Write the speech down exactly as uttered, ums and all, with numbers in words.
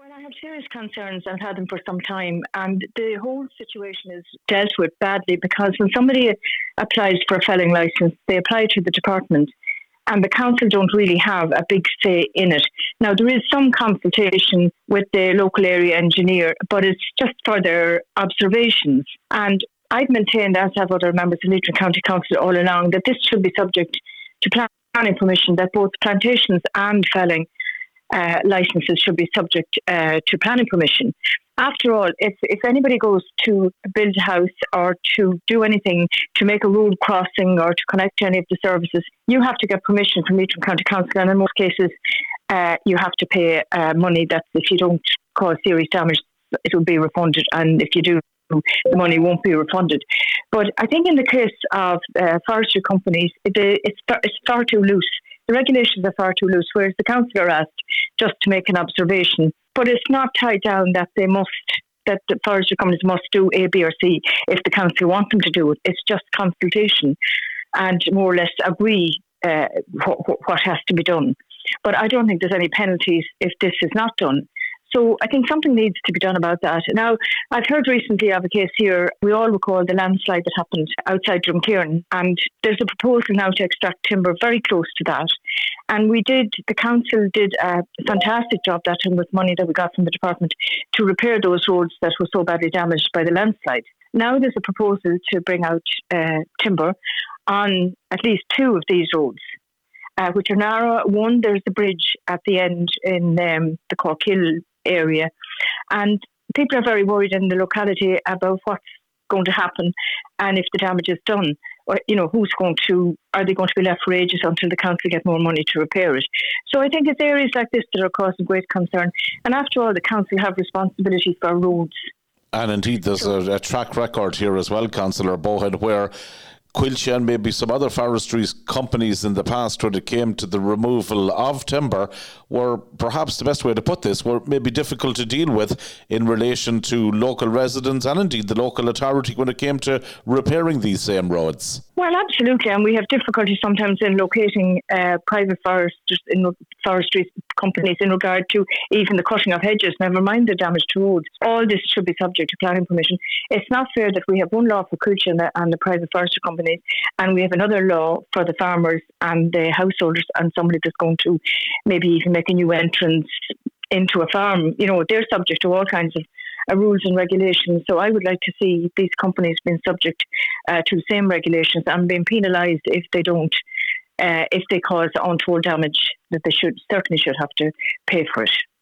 Well, I have serious concerns. I've had them for some time, and the whole situation is dealt with badly because when somebody applies for a felling licence, they apply to the department, and the council don't really have a big say in it. Now, there is some consultation with the local area engineer, but it's just for their observations. And I've maintained, as have other members of Leitrim County Council all along, that this should be subject to planning permission, that both plantations and felling Uh, licenses should be subject uh, to planning permission. After all, if, if anybody goes to build a house or to do anything to make a road crossing or to connect to any of the services, you have to get permission from Leitrim County Council, and in most cases uh, you have to pay uh, money that if you don't cause serious damage, it will be refunded, and if you do, the money won't be refunded. But I think in the case of uh, forestry companies, it, it's, it's far too loose. The regulations are far too loose, whereas the council are asked just to make an observation. But it's not tied down that they must, that the forestry companies must do A, B or C if the council want them to do it. It's just consultation and more or less agree uh, what, what has to be done. But I don't think there's any penalties if this is not done. So I think something needs to be done about that. Now, I've heard recently of a case here. We all recall the landslide that happened outside Drumcairn, and there's a proposal now to extract timber very close to that. And we did, the council did a fantastic job that time with money that we got from the department to repair those roads that were so badly damaged by the landslide. Now there's a proposal to bring out uh, timber on at least two of these roads, uh, which are narrow. One, there's the bridge at the end in um, the Corkhill area, and people are very worried in the locality about what's going to happen and if the damage is done, or you know, who's going to, are they going to be left for ages until the council get more money to repair it? So I think it's areas like this that are causing great concern, and after all, the council have responsibility for roads. And indeed there's a, a track record here as well, Councillor Bohead, where Coillte and maybe some other forestry companies in the past, when it came to the removal of timber, were perhaps, the best way to put this, were maybe difficult to deal with in relation to local residents and indeed the local authority when it came to repairing these same roads. Well, absolutely, and we have difficulty sometimes in locating uh, private foresters in forestry companies in regard to even the cutting of hedges, never mind the damage to roads. All this should be subject to planning permission. It's not fair that we have one law for Coillte and the, and the private forestry companies, and we have another law for the farmers and the householders and somebody that's going to maybe even make a new entrance into a farm. You know, they're subject to all kinds of uh, rules and regulations. So I would like to see these companies being subject uh, to the same regulations and being penalised if they don't, uh, if they cause untold damage, that they should certainly should have to pay for it.